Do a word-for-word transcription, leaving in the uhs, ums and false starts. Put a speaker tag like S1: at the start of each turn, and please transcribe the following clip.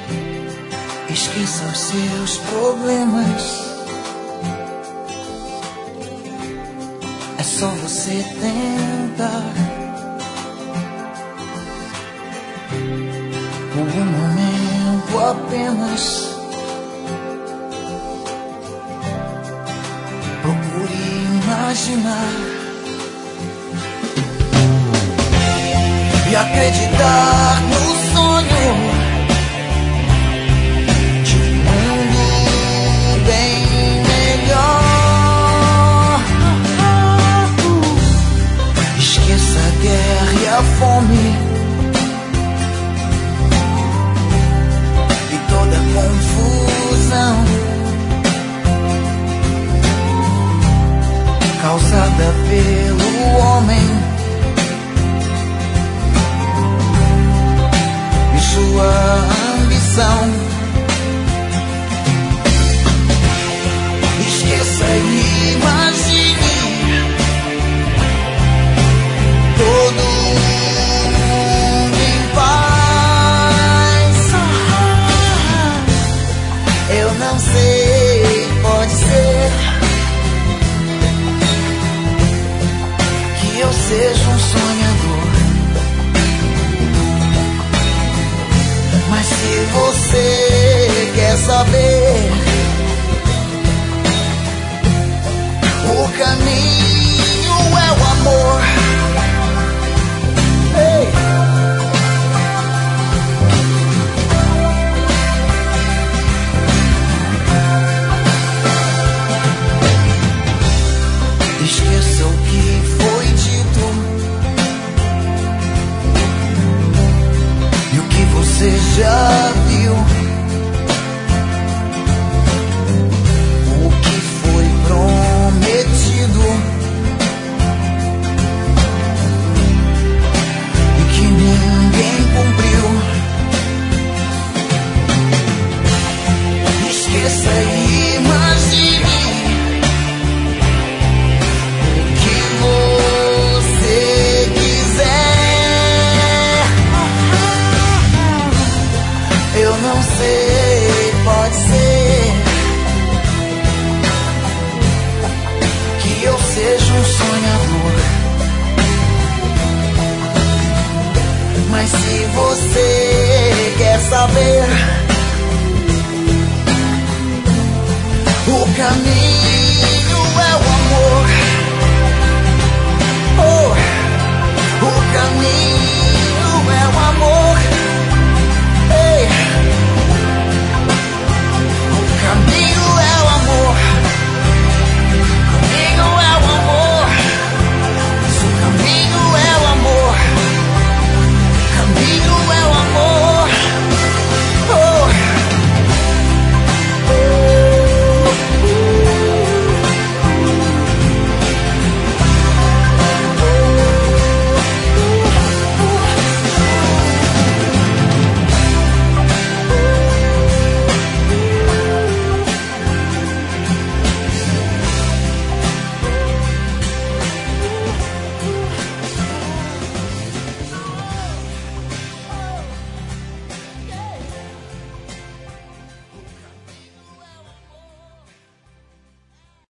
S1: Esqueça os seus problemas. É só você tentar. Por um momento apenas. Procure imaginar e acreditar no sonho de um mundo bem melhor. Esqueça a guerra e a fome e toda a confusão causada pelo homem e sua ambição. Esqueça e imagine todo mundo em paz. Eu não sei, pode ser que eu seja um sonhador, mas se você quer saber o caminho é o amor. Ei. Esqueça o que foi dito e o que você já viu, o que foi prometido e que ninguém cumpriu. Esqueça e imagine o que você quiser. Eu não sei, pode ser que eu seja um sonhador, mas se você quer saber